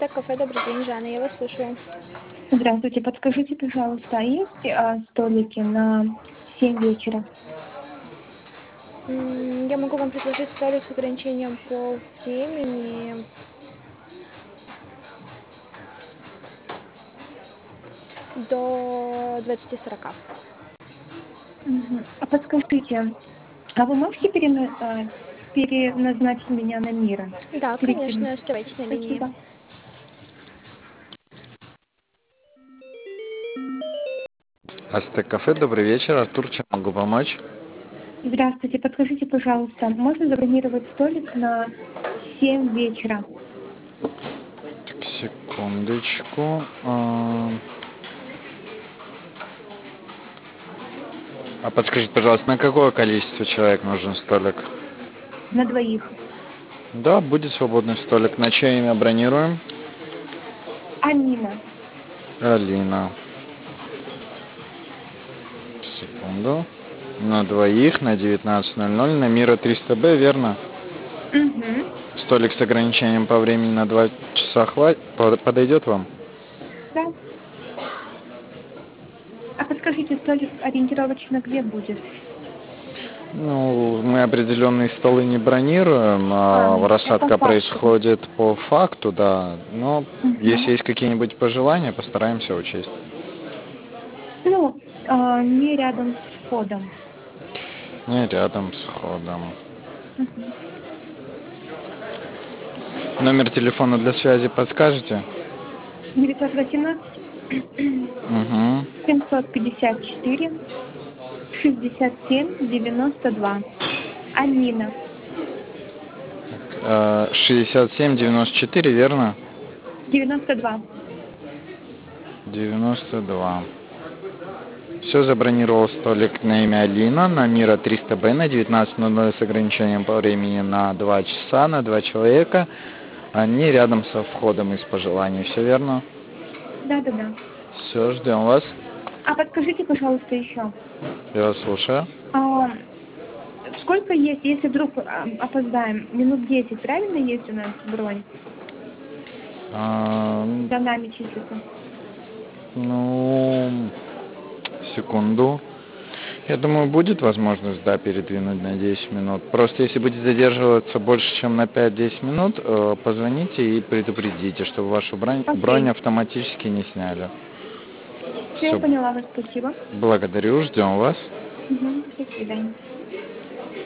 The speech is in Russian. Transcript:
Астек кафе, добрый день, Жанна, я вас слушаю. Здравствуйте, подскажите, пожалуйста, есть столики на 7 вечера? Я могу вам предложить столик с ограничением по времени до 20:40. А подскажите, а вы можете переназначить меня на Мира? Да, Перекинуть? конечно, оставайтесь на линии. Спасибо. Астек кафе, добрый вечер, Артур, чем могу помочь? Здравствуйте, подскажите, пожалуйста, можно забронировать столик на 7 вечера? Так, секундочку. А подскажите, пожалуйста, на какое количество человек нужен столик? На двоих. Да, будет свободный столик. На чье имя бронируем? Анина. Алина. Секунду. На двоих, на 19:00, на Мира 300Б, верно? Угу. Столик с ограничением по времени на 2 часа подойдет вам? Да. А подскажите, столик ориентировочно где будет? Ну, мы определенные столы не бронируем, а Это по рассадка факту. происходит по факту, да. Но если Угу. есть какие-нибудь пожелания, постараемся учесть. Ну, не рядом с входом. Не рядом с входом. Угу. Номер телефона для связи подскажете? 918 Угу. 754 67 92. Анина. 67-94, верно? 92. 92. Все, забронировал столик на имя Алина на Мира 300Б на 19:00 с ограничением по времени на 2 часа, на 2 человека. Они рядом со входом из пожеланий. Все верно? Да. Все, ждем вас. А подскажите, пожалуйста, еще. Я вас слушаю. А, сколько есть, если вдруг опоздаем? Минут 10, правильно есть у нас бронь? А, За нами числится. ну, секунду. Я думаю, будет возможность, да, передвинуть на 10 минут. Просто если будет задерживаться больше, чем на 5-10 минут, позвоните и предупредите, чтобы вашу бронь Окей. автоматически не сняли. Все, я Все, поняла вас, спасибо. благодарю, ждем вас. Угу. До свидания.